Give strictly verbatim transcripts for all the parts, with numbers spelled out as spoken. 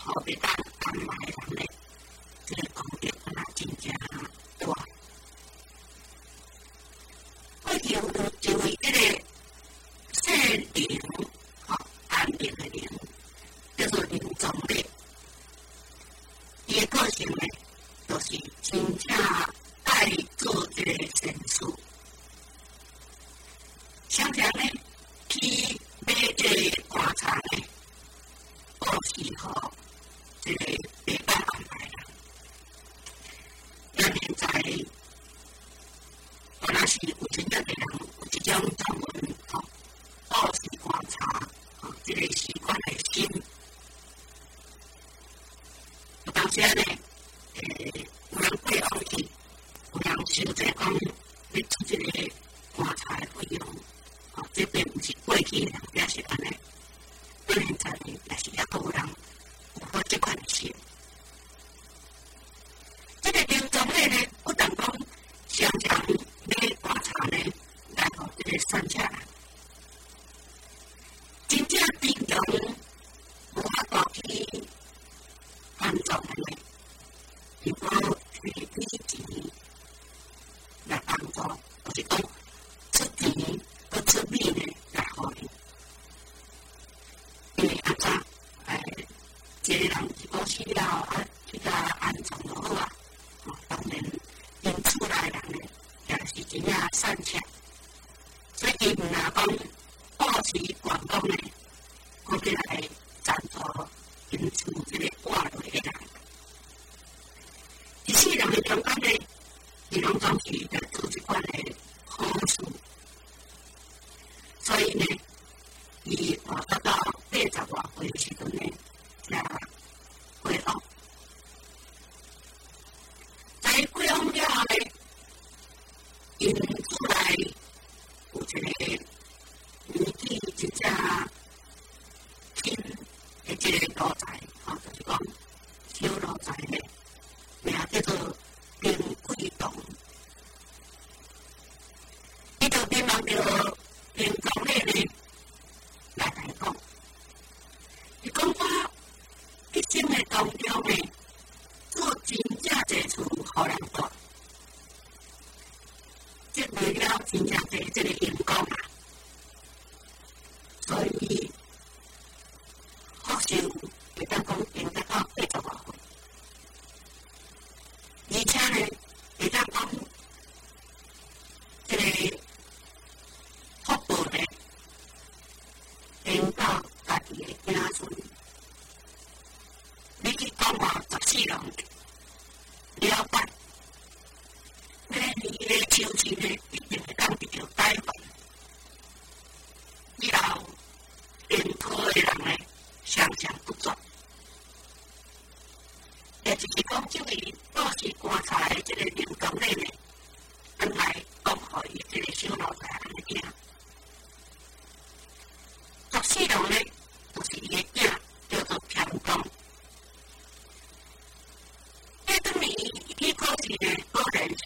好别当安排人咧，这个功德啊真正大。我有一位这个姓林，吼安平的林，叫做林宗烈。伊的个性咧，就是真正爱做这个善事。常常咧去买这个棺材咧，报喜吼。这个别办安排啦，那现在原来是有真正的人有这种专门吼报喜观察吼这个习惯的心，有当时呢，诶，有人过往去，有人想在讲要出这个观察的费用，吼这边不是过去的人也是安尼，那现在呢也是也有人。我这款钱，这个林宗烈呢，不但讲常常买棺材呢，来互这个算下来，真正平常无法度去安葬的呢，如果是以钱来安葬，或是讲出钱和出米呢来互你，因为安怎？这个人如果需要啊，去甲安葬就好啊。哦，当然，因厝内人呢，也是真正善巧，所以伊唔若讲保持员工呢，我起来赞助因厝这个活落的人。一世人的中间呢，伊拢总是在做一款的好事，所以呢，伊活到到八十外岁的时阵呢。呀，归乡，在归乡了后呢，因厝内有一个年纪真正轻的这个老宅，吼，就是讲小老宅咧，名叫做林桂堂。伊就希望着林宗烈呢来来讲，伊讲我。一生的当中呢，做真正侪厝，互人住，这为了真正侪这个员工啊，所以福寿会当讲用得到八十外岁，而且呢，会当讲这个福报呢，领到家己的子孙。你去讲话十四人了解，每年的秋季呢，一定会当得到台湾。以后认可的人呢，常常不足。也就是讲，这位保持棺材的这个林宗烈呢，安排讲互伊这个小老宅安尼听。十四人呢，就是伊的囝叫做田东。伊可是呢，个人是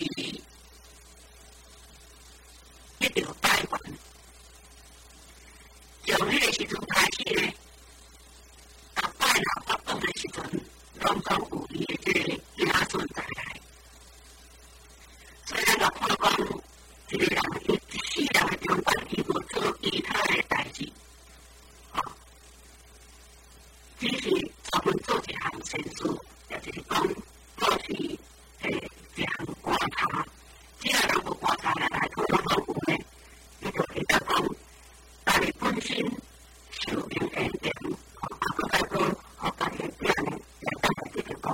一条台湾，从迄个时阵开始呢，逐摆若发动的时阵，拢总有伊的这个子孙在来。所以咱就看讲，一个人伊一世人的中间，伊无做其他的代志，哦，只是专门做一项善事，也就是讲，保持。诶，一项观察，只要人无观察来来做拢拢有呢，伊就会当讲，家己本身寿命延长，啊，佮再讲，互家己的囝呢，来当来这个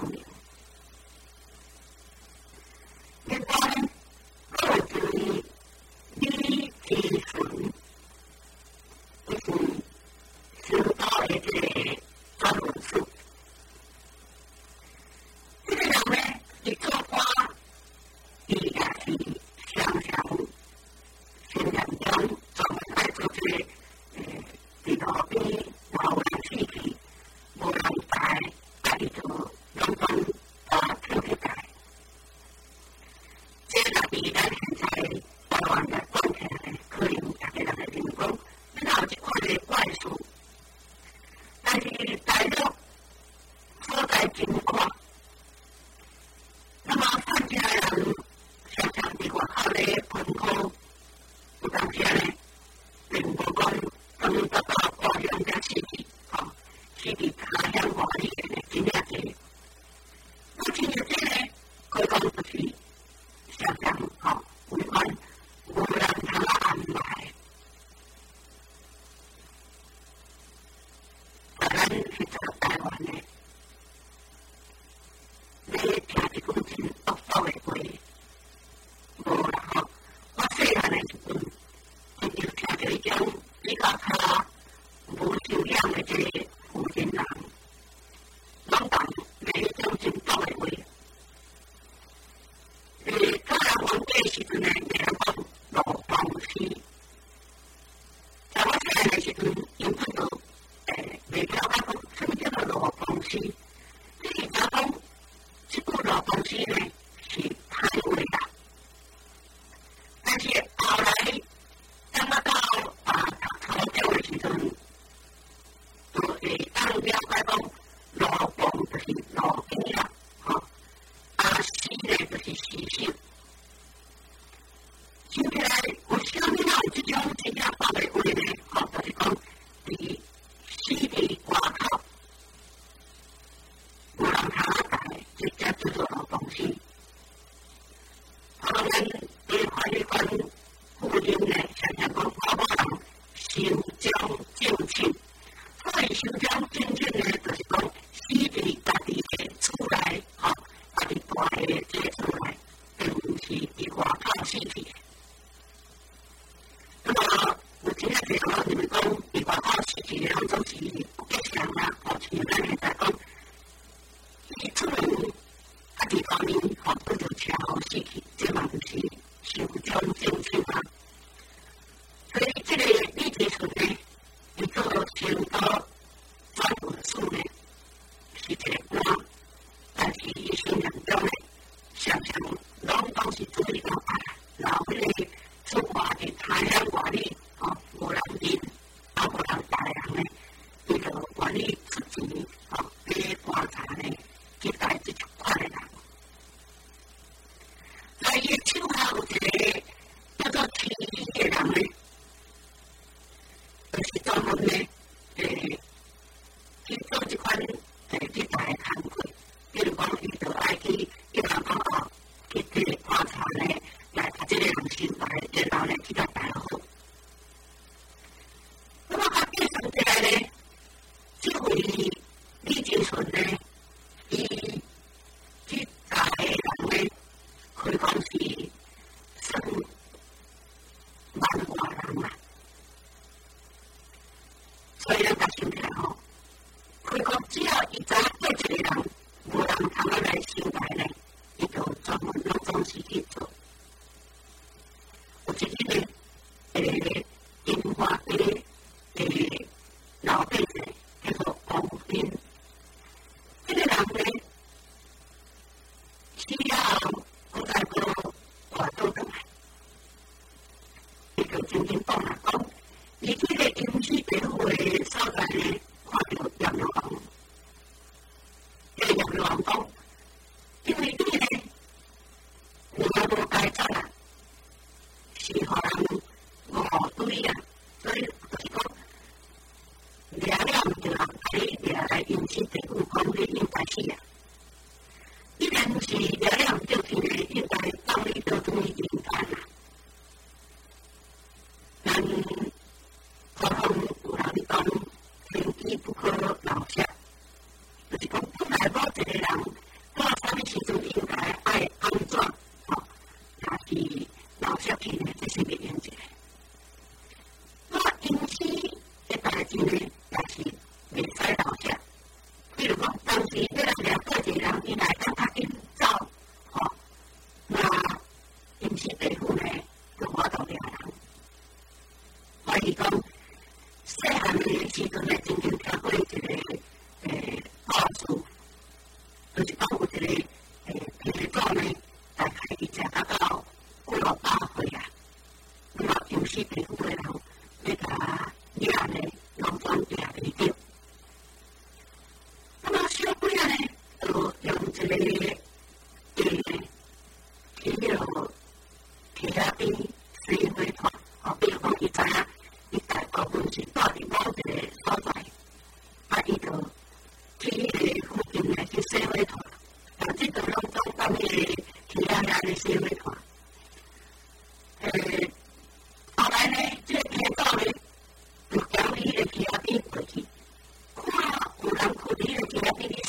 啊，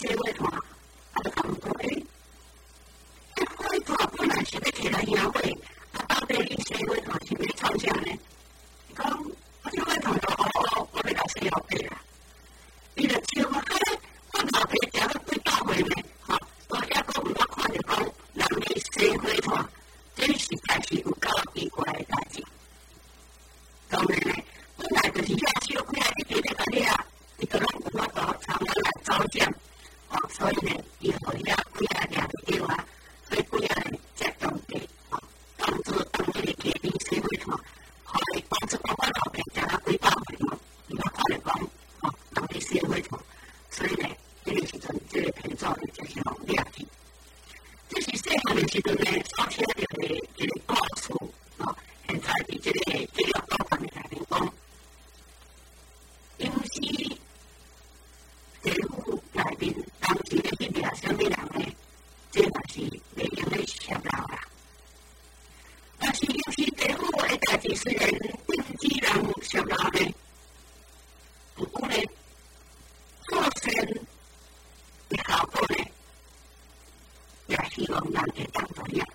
社会团，啊，就讲讲，诶，社会团本来是要起来协会，啊，到底你社会团是要创啥呢？伊讲，我社会团就哦哦，我要来洗老爸啦。伊就笑我，哎，我老爸行到几百岁呢，吼，我遐个毋捌看着讲人哋社会团，这实在是有够奇怪诶代志。当然咧，本来就是遐小鬼啊，一直咧甲你啊，伊个拢有法度常常来招检，哦，所以咧，伊互遐鬼啊掠着叫啊，所以鬼啊咧才当地，哦，当做当迄个家庭社会团，互伊帮助我我老爸行到几百岁嘛，伊捌看着讲，哦，人哋社会团，所以咧，迄个时阵即个皮草咧就是互掠去。这是细汉诶时阵咧所听着诶一个故事，哦，现在伫即个纪录档案诶内面讲。因是地府内面当时咧去掠什么人呢？这嘛是袂用咧泄露啦。但是因是地府诶代志，虽然禁止人泄露呢，不过咧做善诶效果呢，也希望人会当知影。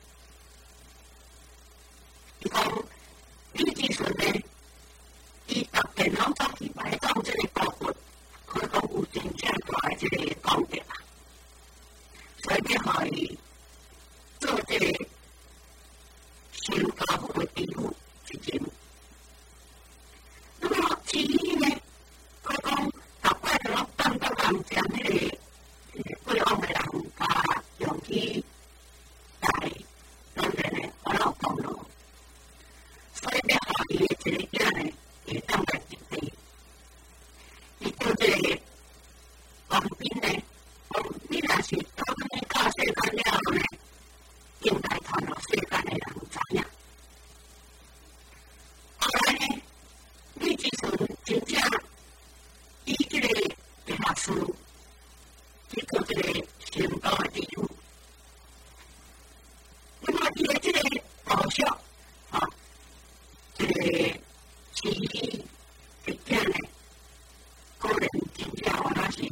伊讲，李志顺呢？伊特电脑早期摆到这个高骨，可讲有真正大的这个功德啊，所以要互伊做这个修高府的地府之前。那么至于呢，可讲逐摆就拢当到人将迄个过往的人甲用去带，当然呢，我老讲咯，所以要互伊的这个囝呢。会当来一地，伊叫这个王斌呢，王你若是到你教世间了后呢，应该传互世间的人知影。后来呢，李志顺真正以这个地下师去做这个成功的地府，那么伊的这个报销啊，这个。其余的囝呢，个人真正我那是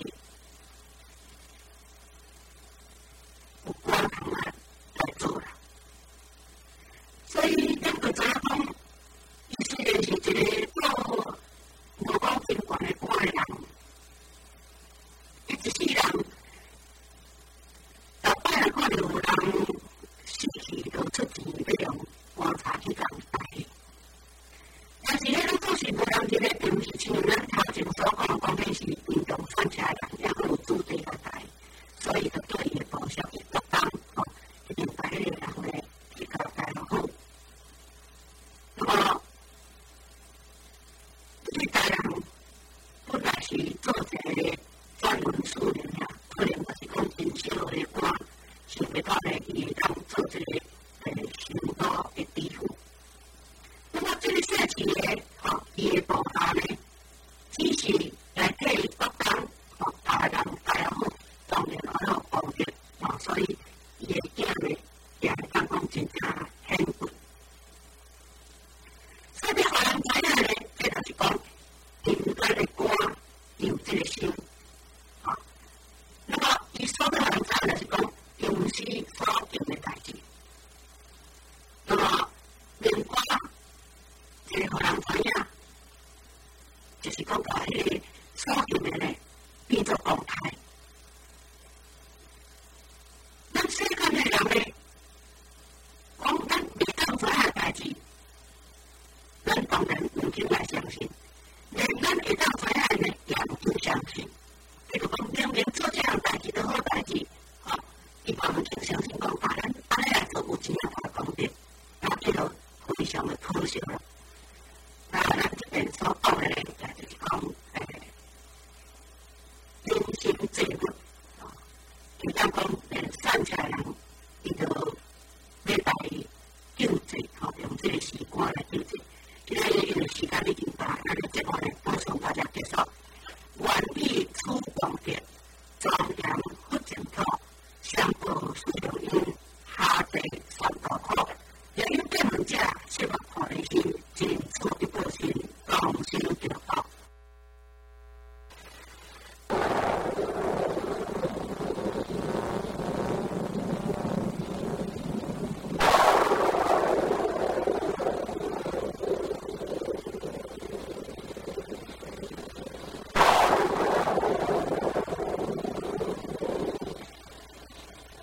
有官人啊来做啦，所以咱就知影讲，伊虽然是一个做无讲经管的官的人，伊一世人，逐摆来看到有人死去，就出钱要用棺材去当代。但是迄种总是无人一个，并毋是像咱头前所讲，讲迄是运动穿起来人，也佫有主题来带，所以就对伊的报销是适当，吼，一定把迄个人咧去交代落好。那么，这代人本来是做一个专门数年呀，可能就是讲真少的官，想袂到咧伊会当做一个诶上高的地府。那么这个社区呢，吼，伊的部下呢，只是来替伊负担，吼，大人大好，当然我有功德，吼，所以伊的囝呢，也会当讲真正幸福。所以互人知影呢，这就是讲，应该的官有这个心，吼。那么伊所要互人知影就是讲，用心所行的代志。那么连官。这个互人知影，就是讲把迄个所行的呢变作公开。咱世间的人呢，讲咱袂当知影的代志，咱当然唔应该相信；连咱会当知影的呢，也唔应相信。比如讲，明明做这样代志都好代志，吼，伊嘛唔应相信讲，啊，咱安尼来做有真正大功德，那这个非常的可惜了。那咱这边所讲的呢，就是讲，诶，人心济物，哦，就讲讲，连善起来人，伊就要来救济，吼，用这个时光来救济。今日因为时间已经到，咱的节目呢，马上大家结束。愿以出广德，庄严福净土，相报水流因，下地三道苦。也有对门者，希望看人心，尽出一波心，放心就好。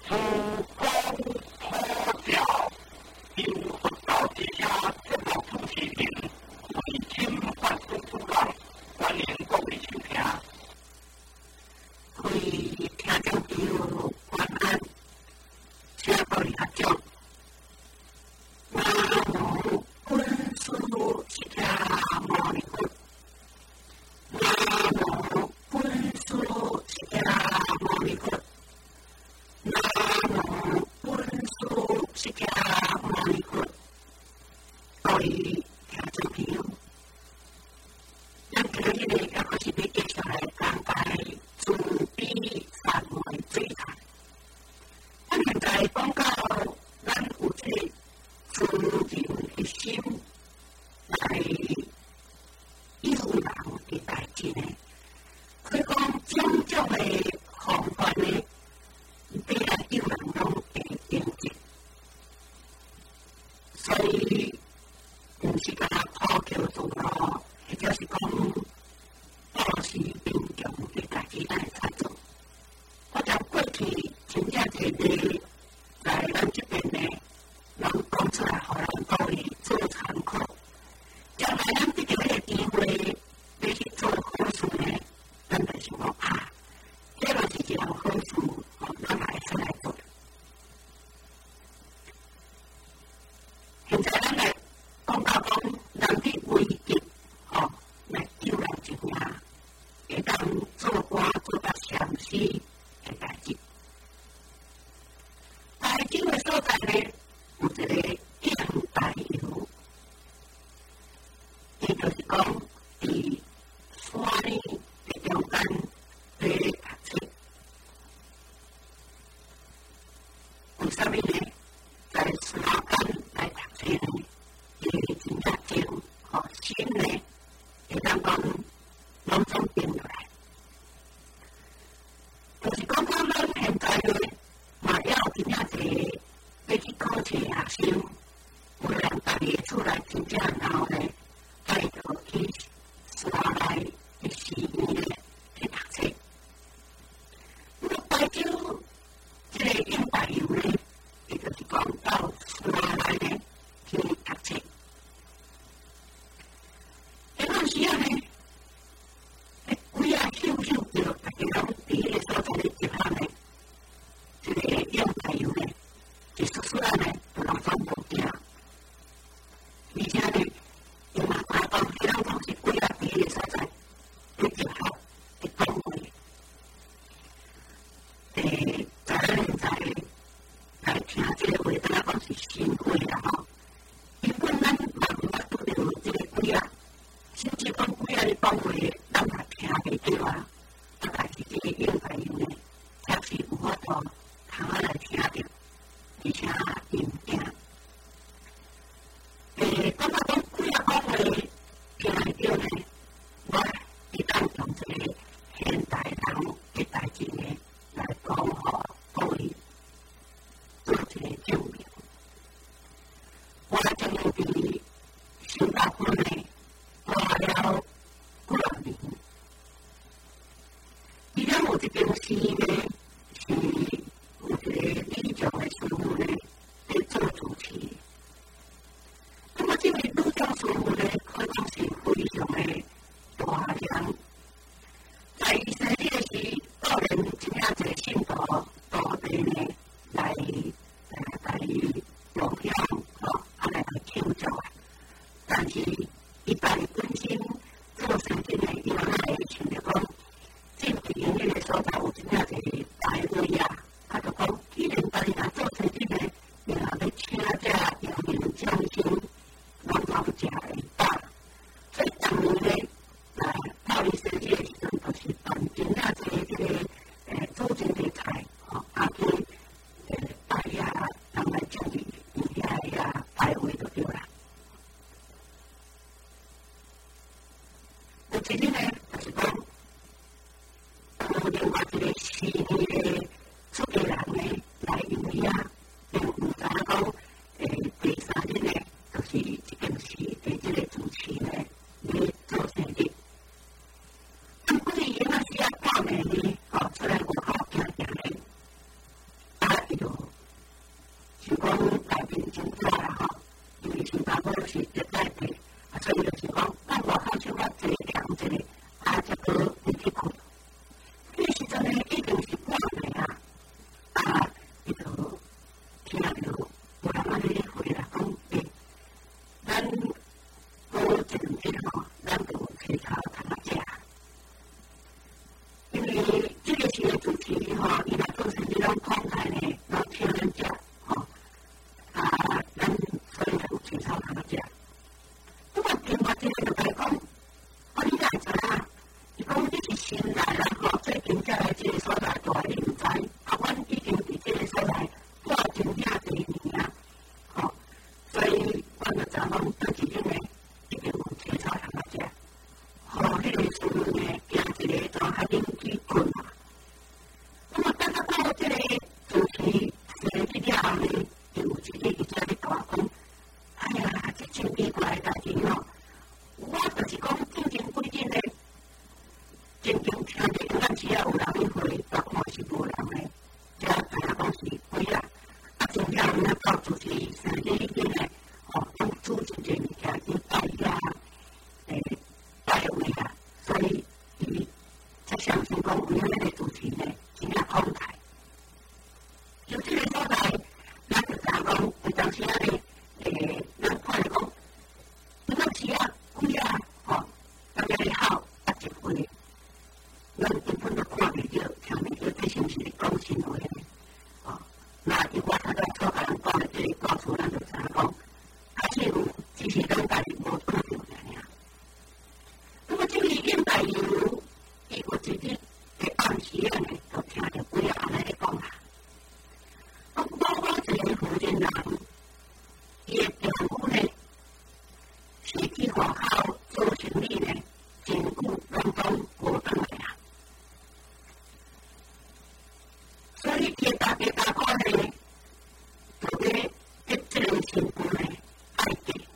这边是呢，是有一个理想的事物呢， 就是热带地，啊，所以就是讲，咱外口像较济凉一个，啊，这个你去困。迄时阵呢，已经是半暝啊，啊，伊就听到有人安尼回来讲，诶，咱过一两天吼，咱就起头通啊食。因为这个是个主题吼，伊若做成这种状态呢，然后请人食吼，啊，咱所以就起头通啊食。不过另外一个就来讲，我你哪会知影？伊讲你是新来啦吼，最近才来这个所在，大你毋知，啊，阮已经伫这个所在住真正侪年啊，吼，所以阮就知讲，倒一日呢，一定有起头通啊食。吼，迄个时阵呢，行一个就较紧去困嘛。那么等到到这个主题生日了后呢，就有一个伊才咧甲我讲，哎呀，这真奇怪的代志吼，我就是讲进前几日呢，真正听着咱时啊有人去回，但看是无人的，才知影讲是鬼啦。啊，真正呢到主题生日迄天呢，吼，用煮真侪物件去拜呀，诶。拜位啊，所以伊才相信讲有迄个主题呢，真正慷慨。就这个所在，咱就知影讲，有当时啊咧，诶，咱看咧讲，有当时啊，鬼啊，吼，大家咧好啊一回，咱根本都看袂到，听袂到，这是毋是咧讲真话呢？哦，那伊我头仔所甲人讲的这个告诉咱就知影讲，还是有，只是咱家己无看到尔尔。那么这个现代人，伊有一日在暗时啊呢，就听着鬼啊安尼咧讲啦。讲某某一个福建人，伊的丈夫呢，是去外口做生意呢，真久拢拢无转来啊。所以伊大家大家呢，就咧对这个新妇呢爱戴，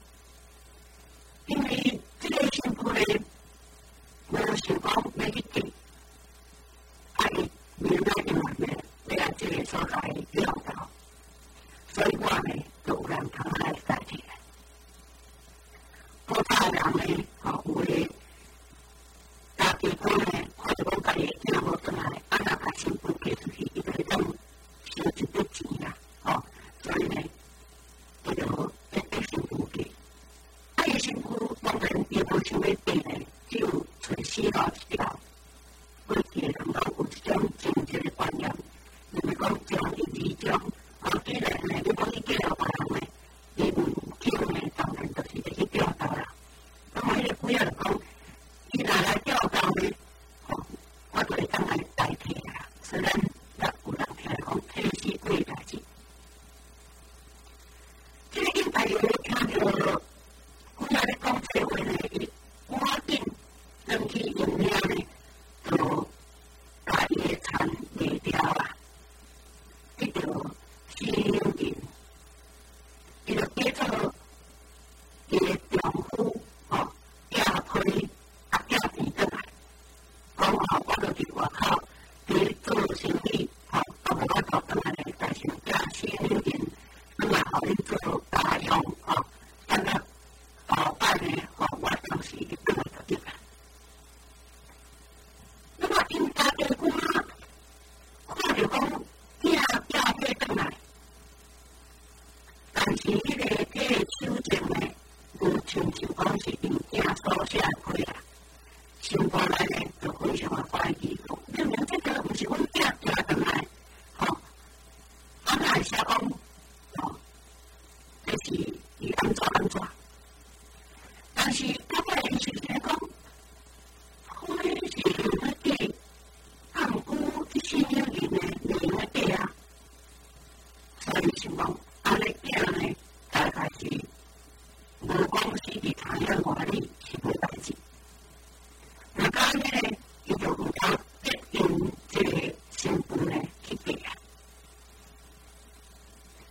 因为这个新妇呢，无想讲要去见，爱明白定来呢，要按这个所在了到，所以我呢就有人通来代替来。我大人呢，吼有诶，大地方呢，看着讲家己的囝无转来，啊若甲新妇嫁出去，伊就会当收一笔钱啦，吼，所以呢，伊就要跟新妇嫁。啊，伊新妇当然伊无想要嫁呢，只有找死路一条。过去的人拢有一种正确的观念，就是讲将伊理种，啊，既然呢，你讲你嫁了别人呢，伊唔叫呢，当然就是要去钓到啦。那么迄个鬼仔就讲，伊若来钓到呢，吼，我就会当来代替啦。虽然咱有人听讲替死鬼代志，这个现代人听着鬼仔咧讲这话呢，伊赶紧转去用了呢，就把伊的田卖掉啦，伊就死人命，伊就变做伊的丈夫吼，寄批啊寄钱转来，讲吼我著伫外口伫做生意，吼，啊无法度转来咧，但是寄死人命，咱也互恁做家用，吼，等到后摆呢，吼，我当时就转来就得啦。那么因家己姑妈看着讲寄寄货转来，但是迄个迄个手证呢，无亲像讲是因囝所写的批啦，想过来呢就非常的怀疑，讲明明这个毋是阮囝寄转来，吼，啊哪会写讲，吼，这是伊安怎安怎？但是到尾伊是听讲，花是用来嫁，啊毋过这新娘人呢袂用来嫁啊，所以想讲安尼囝呢，大概是无讲是伫台湾外里是无代志。那个安尼呢，伊就毋当决定这个新妇呢去嫁啊。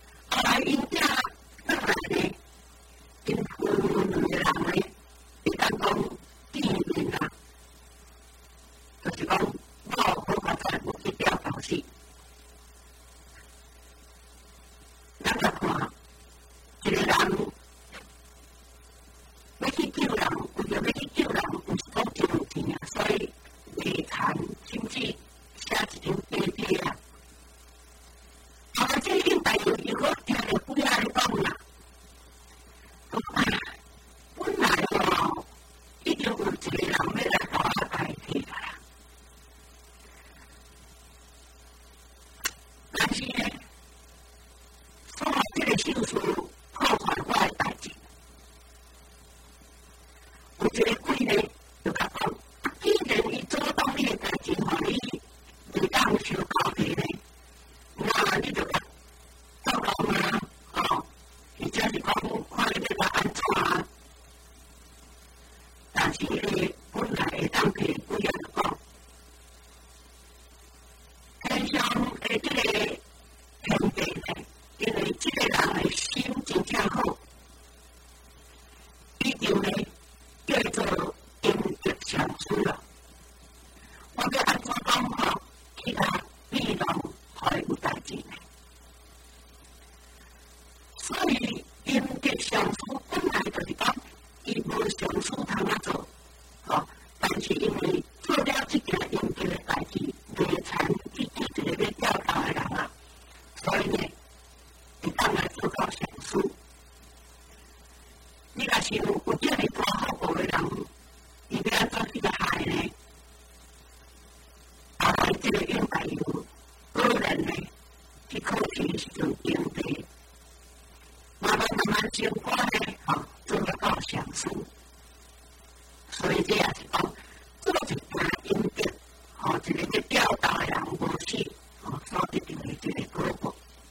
所以这也是讲，做一件应得，吼，一个在钓到的人无死，吼，所得到的这个果报。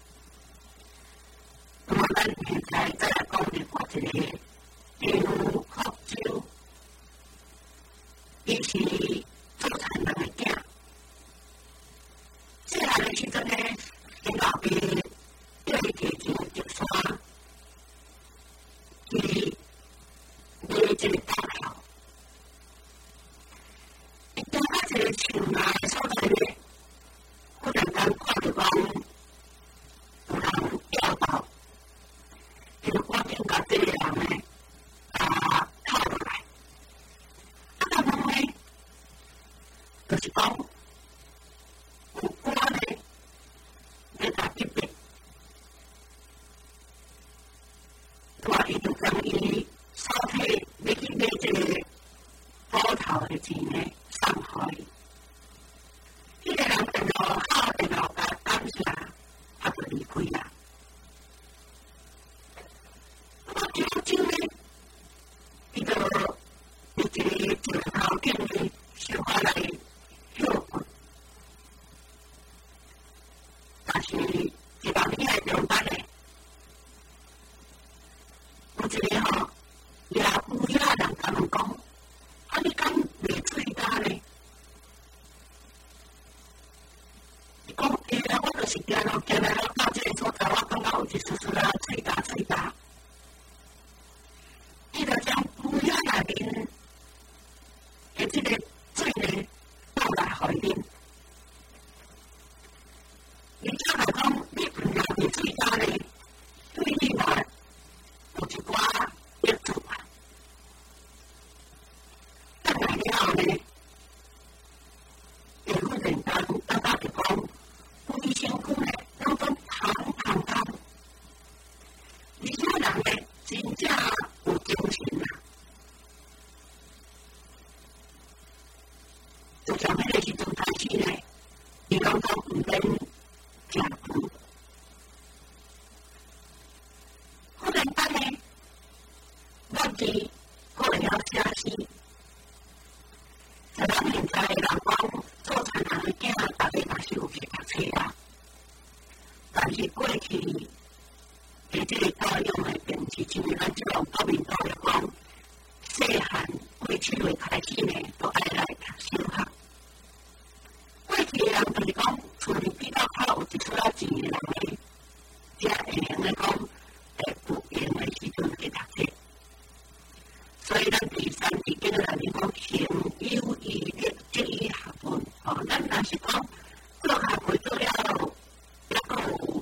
那么咱现在再来讲另外一个刘福州，伊是做田人的囝。细汉的时阵呢，因老爸叫伊提钱入山，去买这个大炮。伊行到一个树林的所在呢，忽然间看到讲有人钓到，伊就赶紧甲这个人呢，啊套落来。啊，但问呢，就是讲有官呢，要甲逼迫，我伊就将伊所体要去买这个斧头的钱呢，送互伊。迄个人电话敲电话甲感谢，啊就离开啦。那么第二天呢，伊就伫一个石头顶呢，小可来休困。但是一到你来上班呢，有一个吼掠乌鸦人甲问讲：啊，你敢卖喙焦呢？伊讲：诶啦，我就是行路行来了到这个所在，我感觉有一丝丝啊喙焦喙焦。伊就将乌鸦内面的这个水呢倒来互伊啉。伊讲来讲，你毋若卖喙焦呢，对你来有一寡益处啊。等来了后呢，会忽然间感觉着讲，规身躯呢拢总红红红，而且人呢真正有精神啊。就从迄个时阵开始呢，伊拢总毋免食饭。忽然间呢，我记过了写诗。在咱现在的人讲，做田人的囝，大家嘛是有去读册啊。但是过去的这个教育的并是像咱这种国民教育讲，细汉过七岁开始呢，都爱来读小学。过去的人就是讲，厝里比较好有一出仔钱的人呢，才会用的讲，会有闲的时阵去读册。所以咱第三字经内面讲，行有余力，积于学问。哦，咱若是讲做学会做了后，还阁有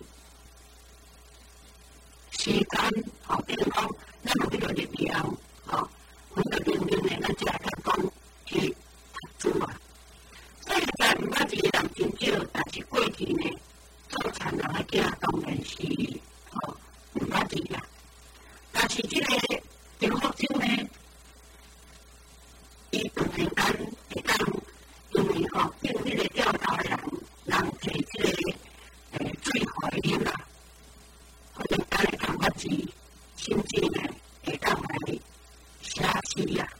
时间，哦，比如讲，咱有迄个力量，哦，有迄个能力呢，咱才会当讲去读书啊。所以现在毋捌一个人真少，但是过去呢，做田人的囝当然是哦毋捌字啦。但是这个刘福州呢，伊突然间会当，因为吼订迄个钓头的人，人摕这个诶水互伊啉啦，忽然间会感觉字，甚至呢会当来写诗啊。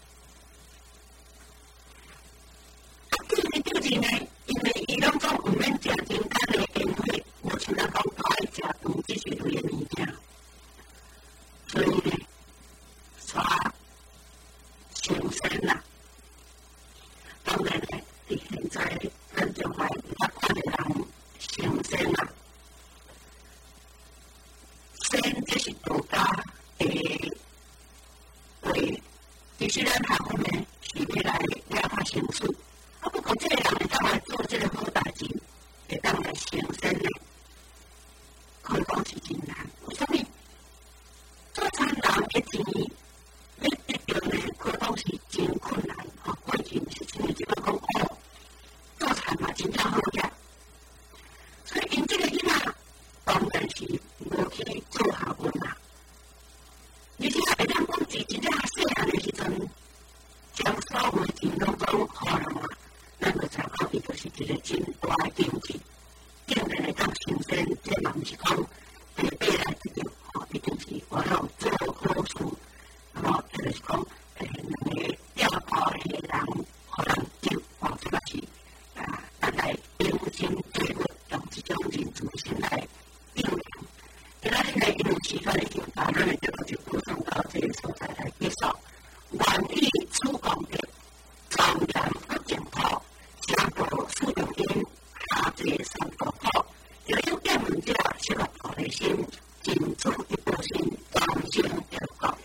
啊，这个就是呢，因为伊拢总毋免食真简的烟火，无像咱讲都爱食饭，这是类的物件，所以呢，刷上身啦。当然呢，伫现在咱就会较看的人上身啦。身这是道家的话，其实咱学问呢是要来了解成事。啊，不过这个人会当来做这个好代志，会当来成身呢，可以讲是真难。为什么？做田人的钱要得到呢，可以讲是真困难。哦，过去是真诶，即个讲哦，做田嘛真正好食。所以因这个囡仔当然是无去做学问啦。而且会当讲是真正细汉的时阵，将所有的钱拢总互人啊，咱就知道伊就是一个真大的经济。竟然会当成身，这嘛毋是讲白白来得到，哦，一定是我要做好事，那么就是讲。 重新来应用。今仔日的应用时间已经把咱的节目就播送到这个所在来结束。愿意主讲的庄严不净土，相互使用因下这三个好，有有点物者适合菩提心，尽出一部心，当心得讲。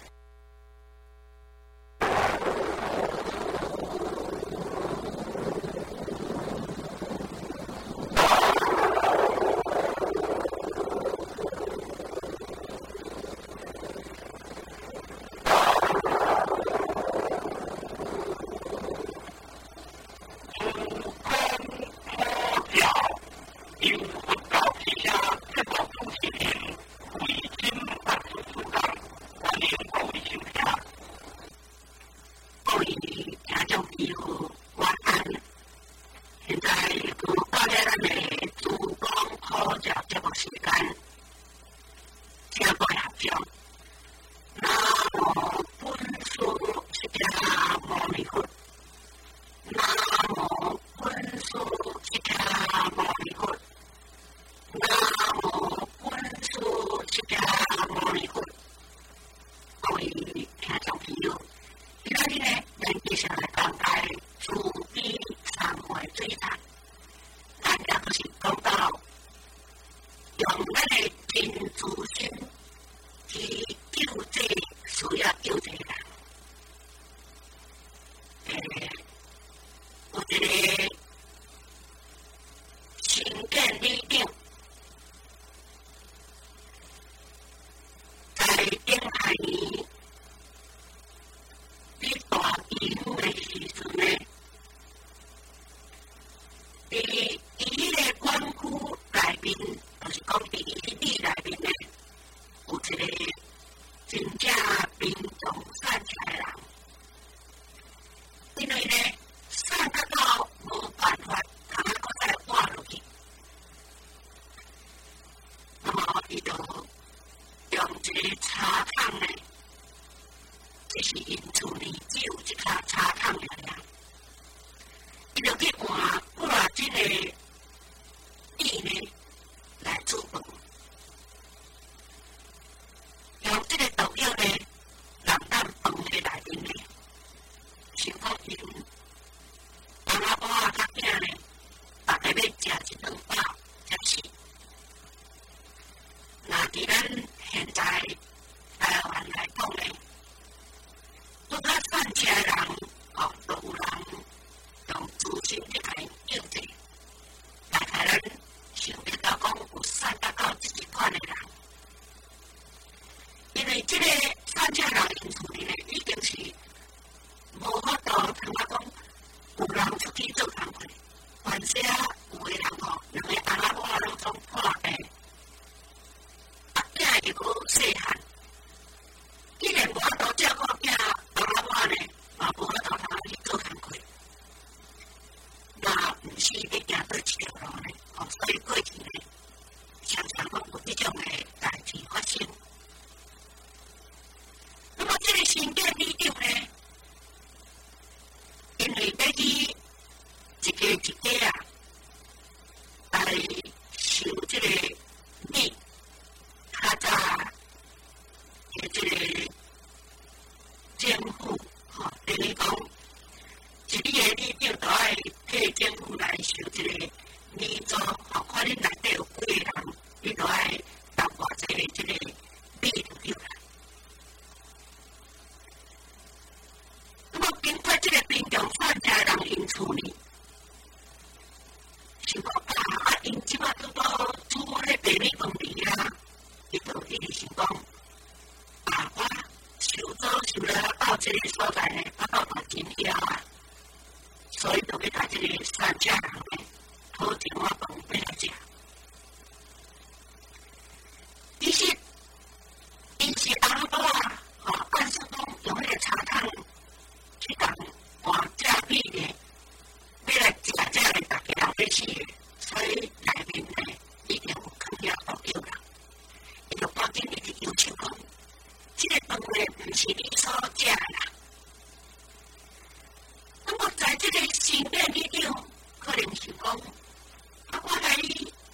在这个新的里头，可能是讲，啊，我来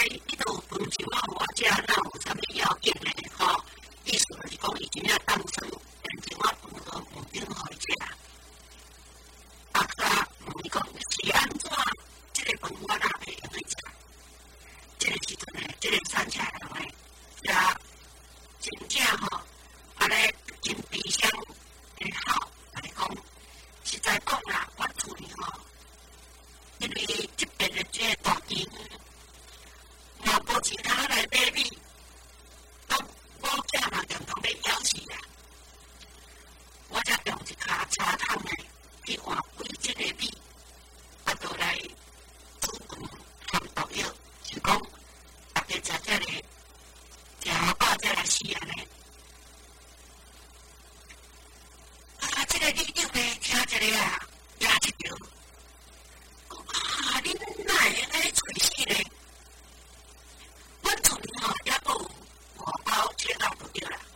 你都有饭钱啊，我食哪有啥物要紧嘞？吼，意思就是讲，伊真正当成变成我饭盒饭顶互伊食。啊，甲问伊讲是安怎？即个饭我哪会用去食？即个时阵呢，即个山下人呢，也真正吼，啊咧因悲伤会好，来讲实在讲啦，我厝里吼，因为即边的即个大田。嘛无钱通来买米，啊，某囝嘛连同咧枵死啦。我才用一骹茶桶诶去换几斤诶米，啊，倒来煮饭含毒药，就讲大家食遮个，食好饱才来死安尼。啊，即个里长呢，听一个啊，压一条，讲啊，恁哪会安尼找死咧？我厝里吼也阁有外包切到就对啦。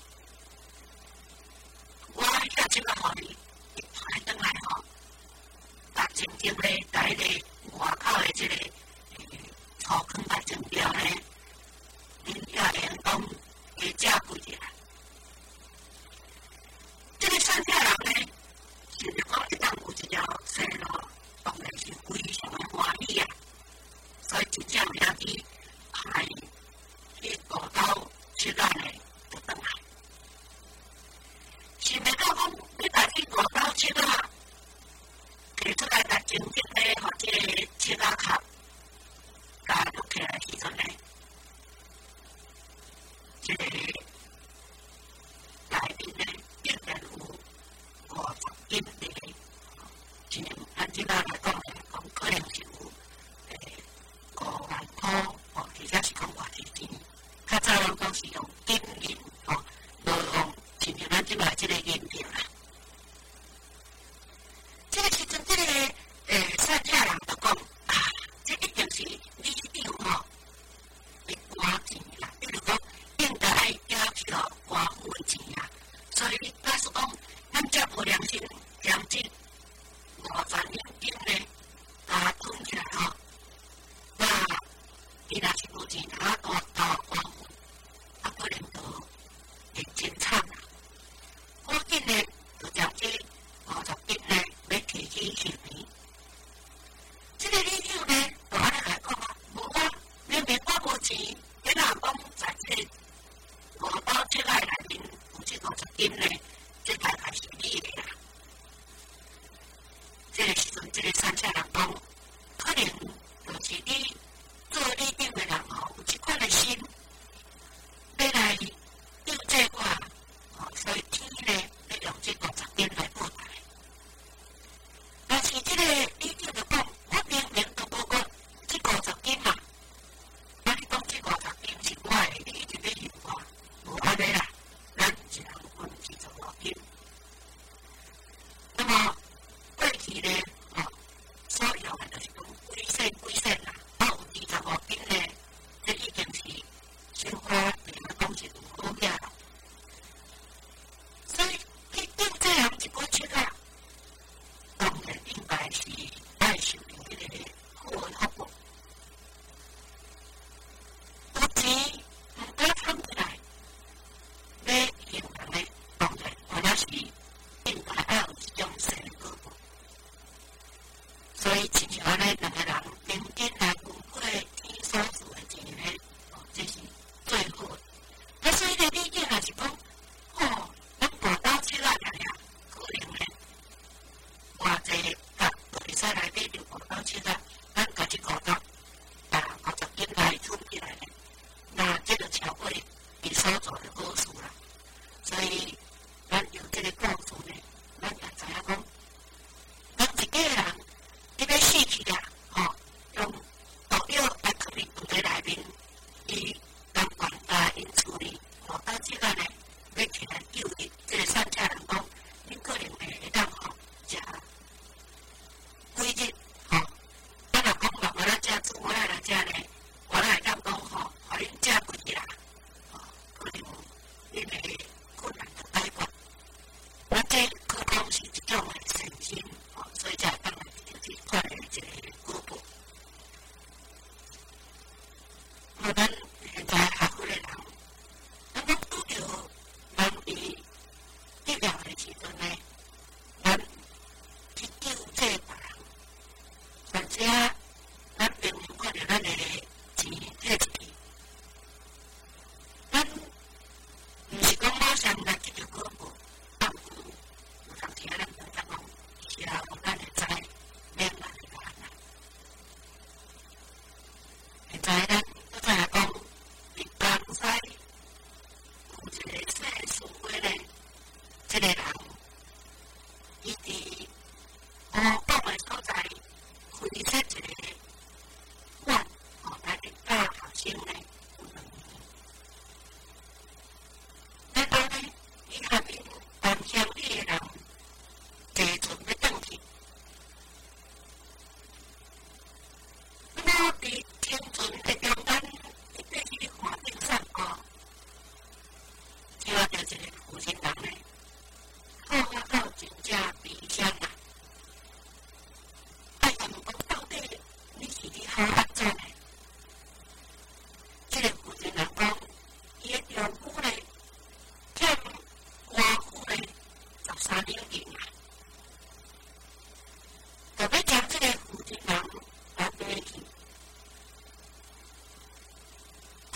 我遐即个互伊一排转来吼，把真正咧在迄个外口的即个草坑来整掉咧，恁也会用讲加价贵起来。即个乡下人咧，是讲一旦有一条生路，当然是非常的欢喜啊，所以真正也去排。去大道车站嘞，就转来。是袂到讲你家去大道车站，摕出来甲真正嘞，或者车仔卡，甲录起来时阵嘞，即个内面嘞竟然有五十斤的，像咱即摆来讲嘞，讲可能是有诶五万块，哦，或者是讲偌济钱。较早人讲是用金银吼，无用亲像咱即摆即个银票啦。即个时阵，即个诶山下人就讲啊，这一定是里长吼会花钱啦，比如讲应该爱要求花分钱啦。所以假使讲咱遮无良心，将这五十两金咧，啊囤起来吼，那伊若是无钱，啊大大花分。啊，可能都会真惨啦！赶紧呢，就将这五十斤呢，要提起去皮。这个里长呢，就安尼来讲啊，无啊，明明我无钱，你若讲在这个外包车内内面有这五十斤呢，这大概是你的啦。这个时阵，这个山下人讲，可能就是你做里长的人吼，有这款的心。要来救济我，哦，所以天呢要用这五十斤来报答。但是这个里长就讲，我明明都无讲这五十斤嘛，那你讲这五十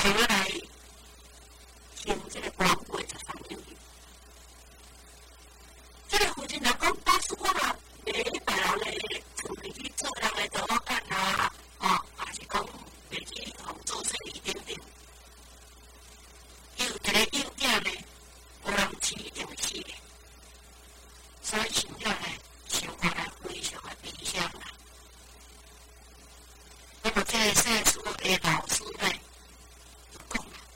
想要来听这个广播的访友。这个附近人讲，巴斯我啦，别人咧厝里去做人咧做我干啊，哦，还是讲别去互做生意等等。有一个优点咧，有人饲一定饲咧，所以想要咧，想法来非常的理想啦。那么这个社畜的老师咧，就讲啦。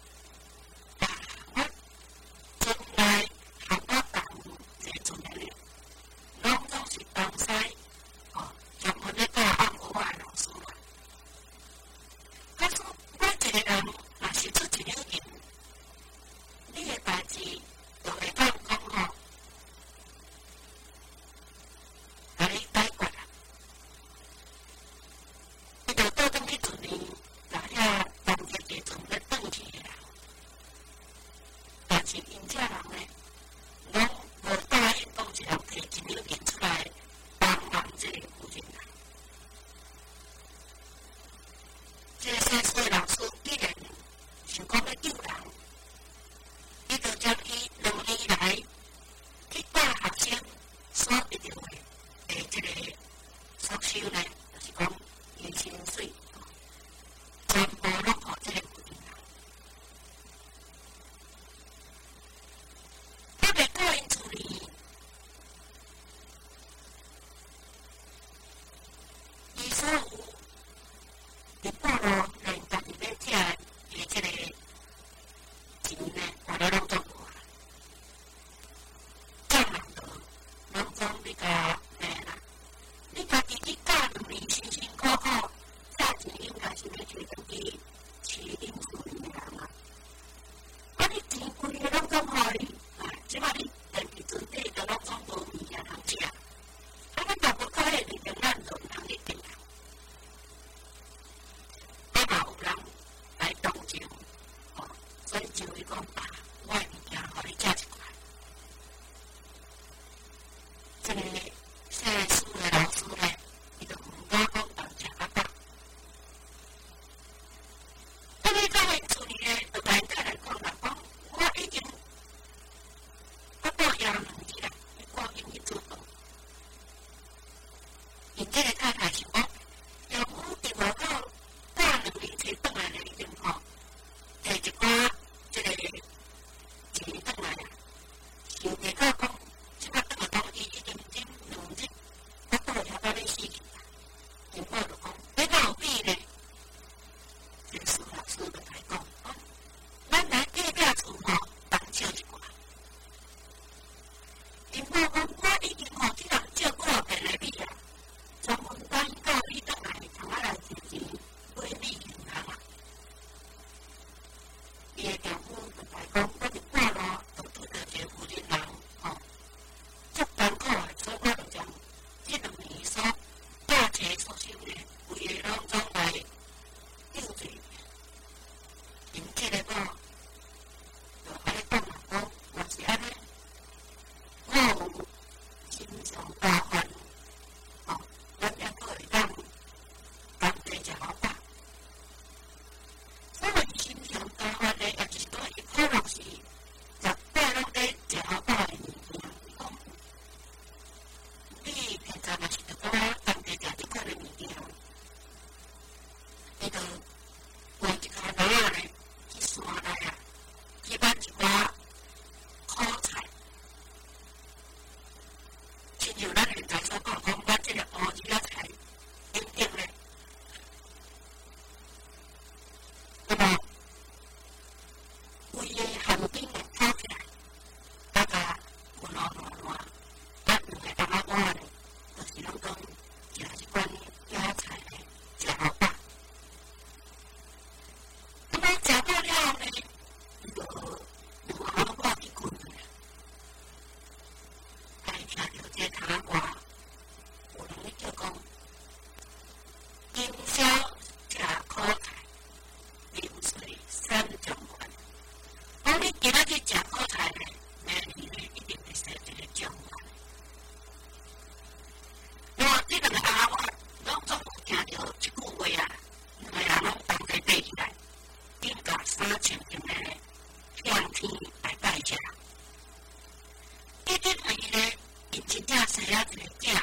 衫穿上来，向天来拜谢。这阵位呢，因真正生了一个囝，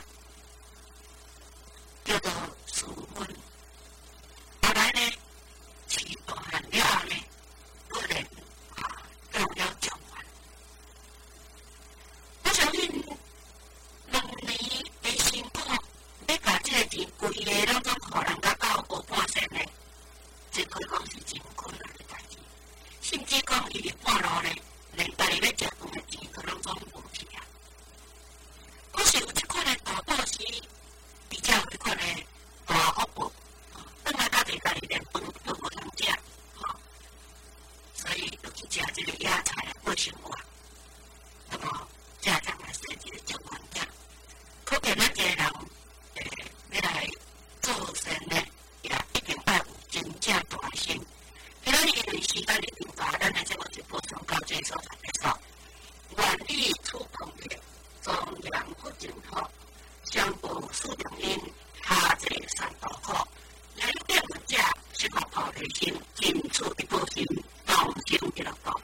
叫做淑芬。后来呢，饲大汉了后呢，果然啊中了状元。我相信两年的辛苦，要把这个钱规个拢总互人家到无半仙呢，这可以讲是真困难的代志。甚至讲伊半路呢，连家己要食饭的钱，可能总无去啊。可是有这款的大宝是，而且有这款的大福报，等下家己家己连饭都无通食，吼，所以就去食这个野菜来过生活。那么家长来生这个状元囝，可见咱这个人，诶，要来做善呢，也一定要有真正大心。今仔日因为时间的关系，咱来节目就播送到这所在结束。愿力出朋友，中阳福尽好，相互树良因，下济三道苦。人变物者，适合菩提心，尽处一颗心，同心一乐道。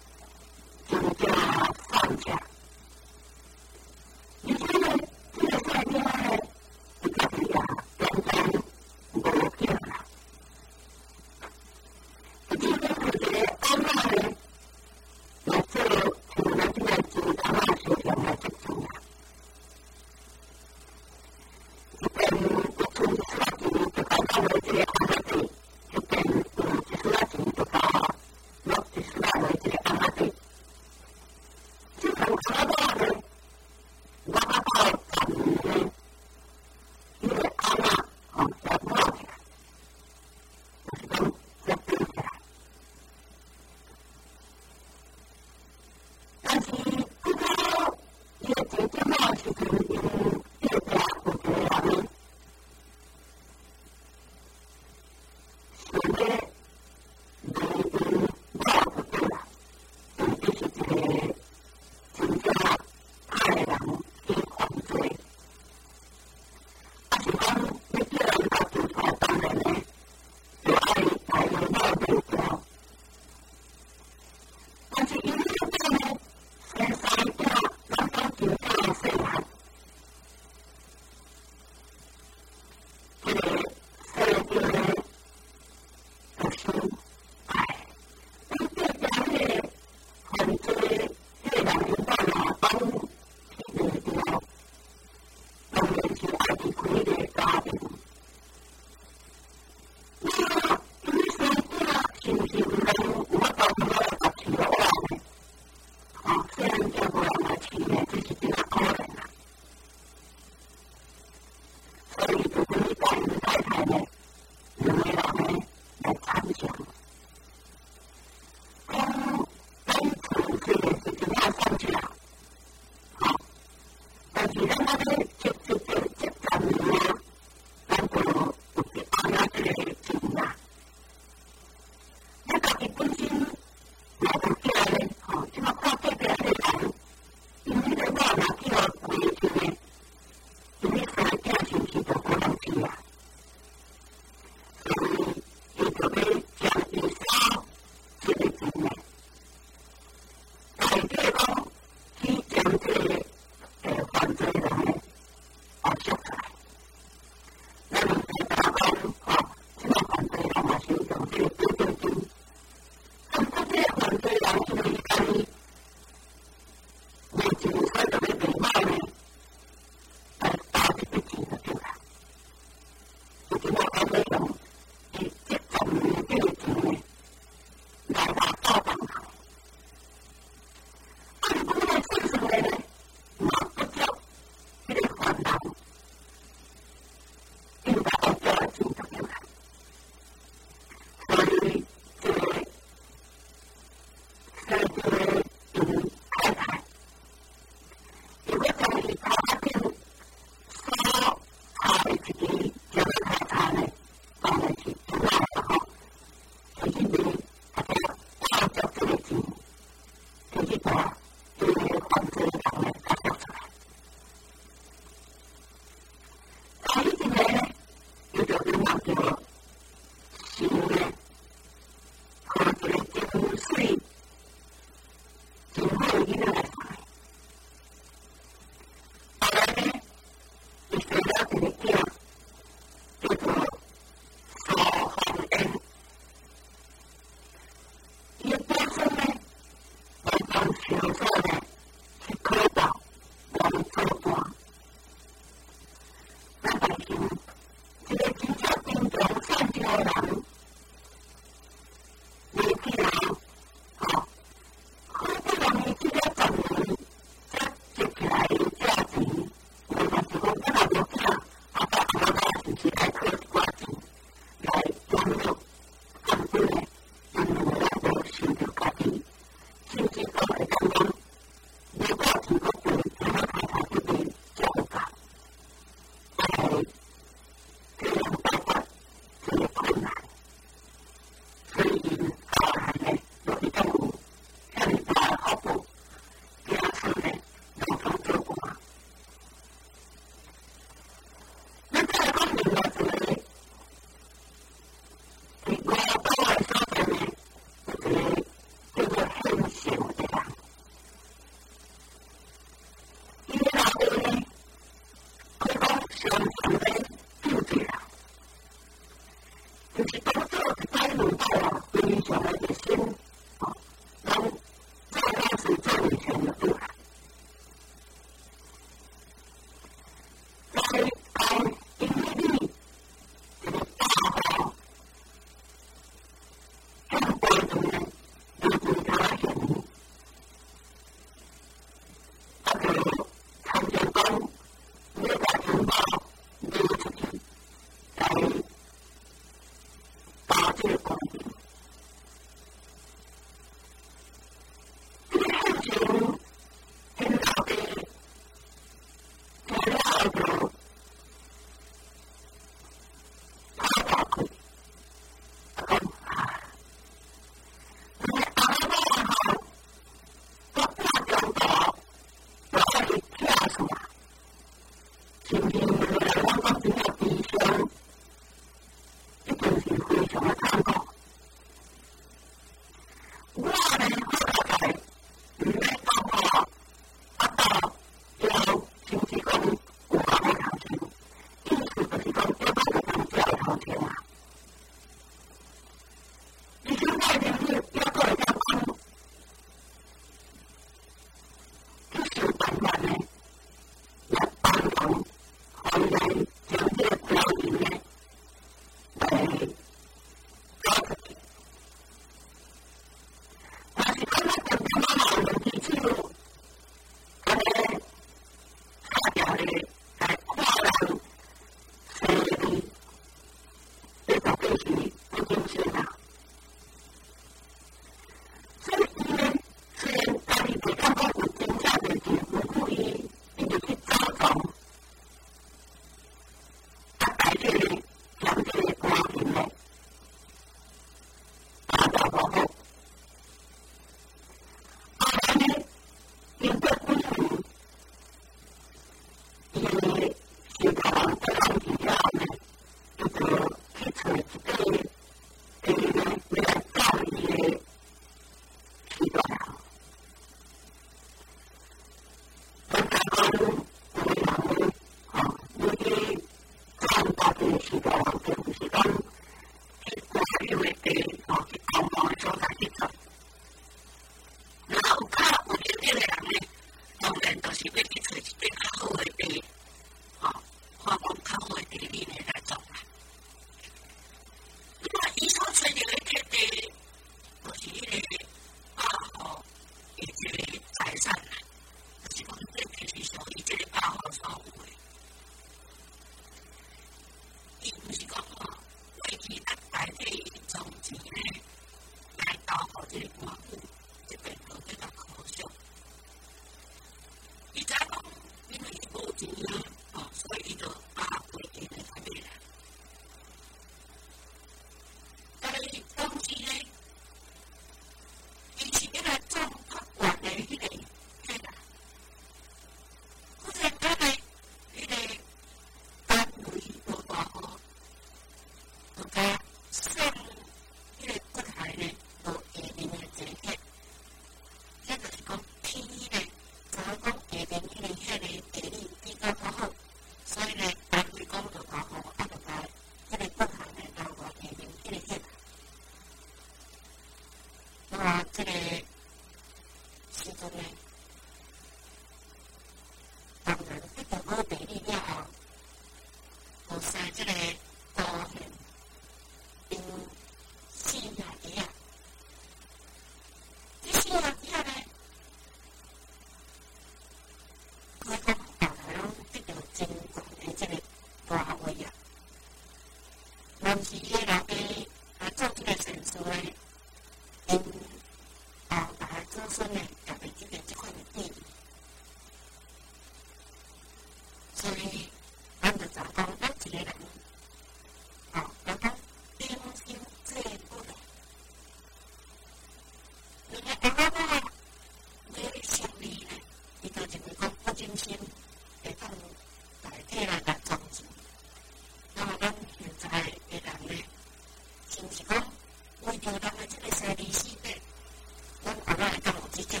我就当个这个生理系的，我后来当我去教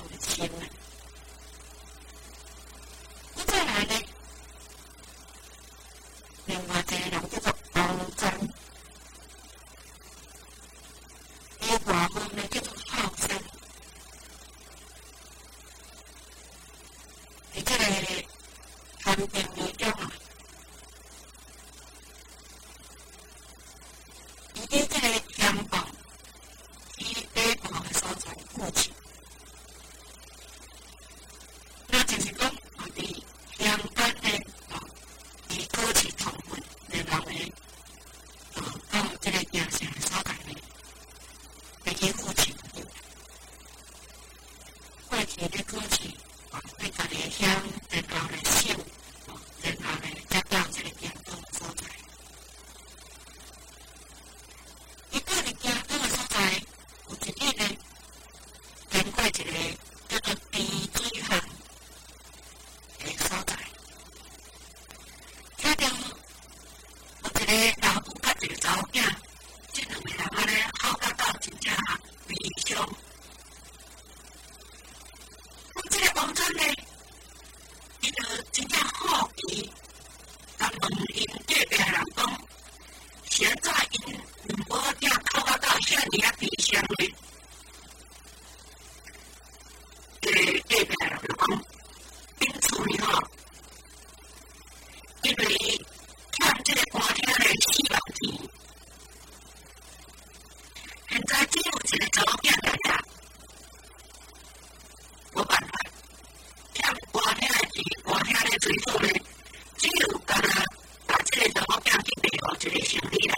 号呢叫做浩山。而这个汉平面中啊，伊伫这个香港，伊北部的所在过去，那就是讲我哋香港呢，哦，伊过去同门的人呢，哦，到这个行城的所在呢，来去过去，过去咧过去，哦，对家己乡然后来修，哦，然后呢再到这个行港的所在。伊到了行港的所在，有一日呢，经过一个叫做甜水巷的所在，听到有一个老母甲一个查某囝，这两个人安尼好甲到真正悲伤。咁这个王真呢，伊就真正好奇，甲问因隔壁的人讲，现在因两母囝哭到到遐尔啊悲伤呢？这个隔壁的人就讲，因厝呢吼，因为欠这个歌厅的四万钱，现在只有一个查某囝在遐，无办法，欠歌厅的钱，歌厅的最少呢，只有干那把这个查某囝去卖互一个生理人，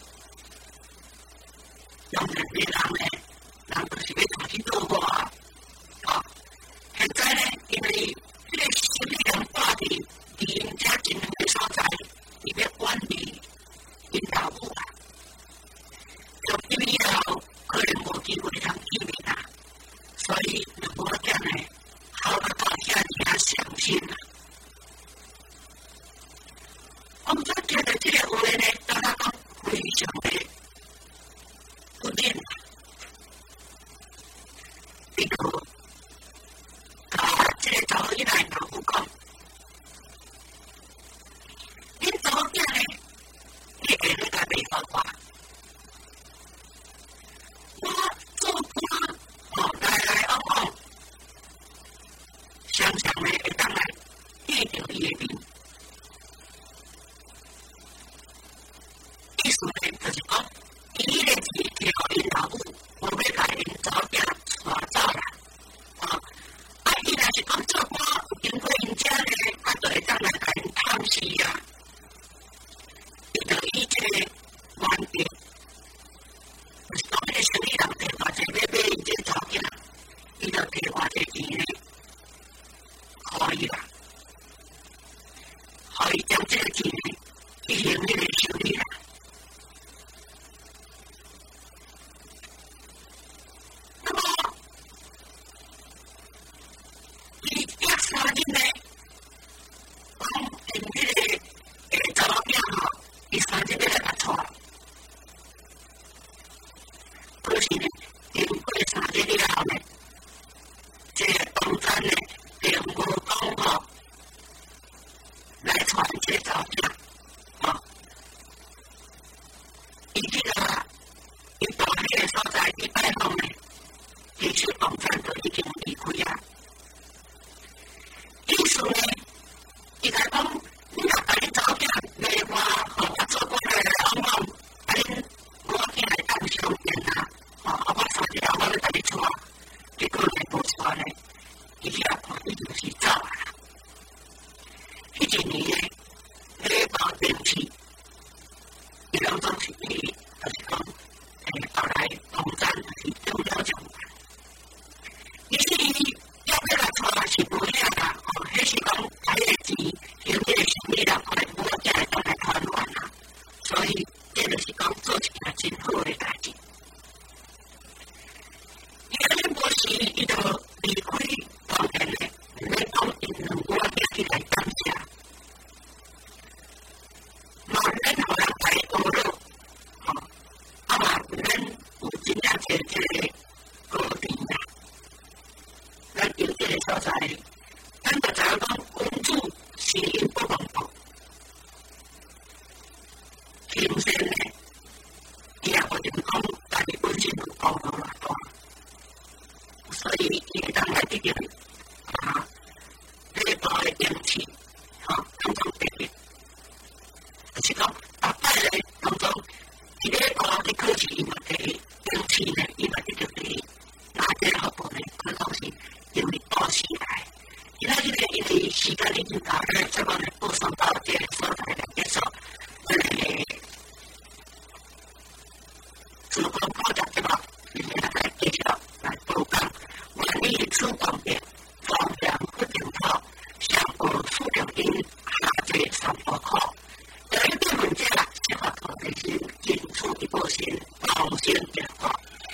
当然这人呢，人就是要出去做我啊，哦，现在呢，因为这个生理人挂伫伫因遮真远的所在，伊要管理因老母啊，从今以后可能无机会通见面啊，所以两母囝呢，好到到遐尔啊伤心啊。我们所听到这个话呢，大家讲非常的不忍啊，比如甲这个查某囡仔老母讲，恁查某囝呢，你下日甲卖互我，我做官哦，来来往往，常常呢会当来见着伊的面。意思呢，就是讲，伊迄个钱摕互因老母，无要甲因查某囝带走啦。哦，啊，伊若是讲做官有经过因遮呢，啊，就会当来甲因探视啊。伊就以这个原则，就是讲迄个生理人摕偌济要买因这个查某囝，伊就摕偌济钱呢，互伊啦，互伊将这个钱呢去行迄个修理啦。那么，伊约三日呢，讲因迄个诶查某囝吼，伊三日要来甲带，可是呢，经过三日了后呢，这个王真呢，并无讲吼来带这个查某囝，吼，伊去甲伊到迄个所在去拜访呢。其实王真就已经离开啊。意思呢，伊甲讲，你若甲恁查某囝卖我，吼，我做官来来往往，啊恁我囝来当相见啊，吼，啊我三日后我要甲你带，结果呢无带呢，伊遐看伊就是走啊。迄一年呢，礼包电器，伊拢总是伊，就是讲，诶，后来王真就是中了奖。于是主方面，方向不正确，上过数量因下这三不可。